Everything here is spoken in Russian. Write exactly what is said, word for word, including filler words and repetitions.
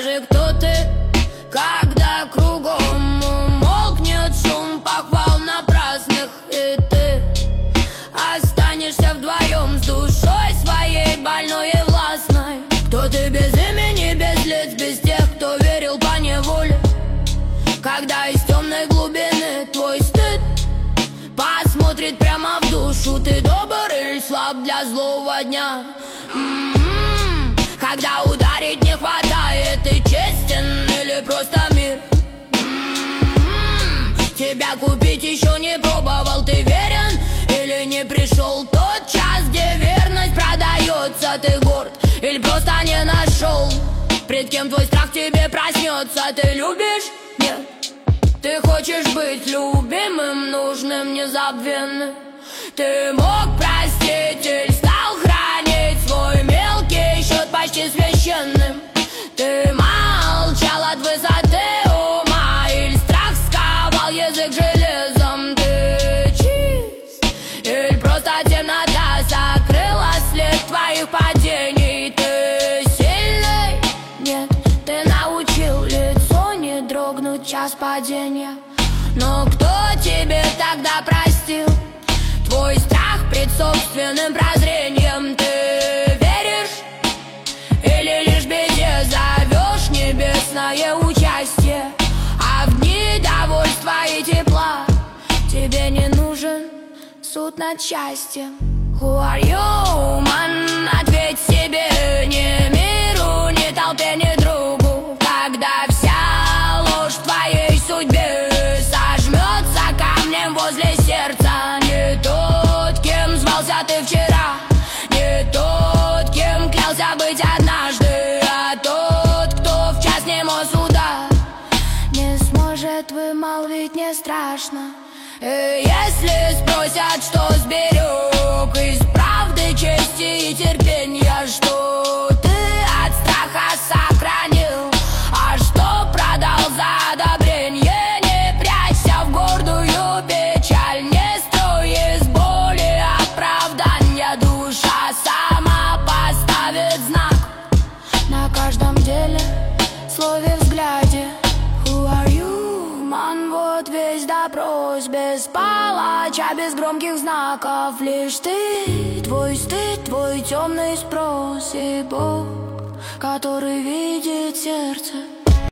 Скажи, кто ты, когда кругом умолкнет шум похвал напрасных, и ты останешься вдвоем с душой своей больной и властной. Кто ты без имени, без лиц, без тех, кто верил по неволе, когда из темной глубины твой стыд посмотрит прямо в душу. Ты добр или слаб для злого дня? М-м-м. Когда ударить не хватает, ты честен или просто мир? М-м-м. Тебя купить еще не пробовал, ты верен или не пришел тот час, где верность продается? Ты горд или просто не нашел, пред кем твой страх тебе проснется? Ты любишь? Нет. Ты хочешь быть любимым, нужным, незабвенным. Ты мог простить или стал хранить свой мелкий счет почти священным? Ты молчал от высоты ума или страх сковал язык железом? Ты чист или просто темнота сокрыла след твоих падений? Ты сильный? Нет, ты научил лицо не дрогнуть час падения. Но кто тебе тогда простил твой страх пред собственным прозрением? Ты веришь или лишь беде зовешь небесное участие? А в дни довольства и тепла тебе не нужен суд над счастьем. Who are you, man? Ответь себе, ни миру, ни толпе, ни другу. Когда вся ложь в твоей судьбе сожмется камнем возле сердца, не тот, кем звался ты вчера, не тот, кем клялся быть однажды, а тот, кто в час немо суда не сможет вымолвить, не страшно. И если спросят, что сберег из правды, чести и терпения, что ты от страха сохранил, а что продал за одобрение, не прячься в гордую печаль, не строй из боли оправдания. Душа сама поставит знак на каждом деле, слове, взгляде. Who are you, man? Вот весь допрос, без палача, без громких знаков. Лишь ты, твой стыд, твой темный спрос и Бог, который видит сердце.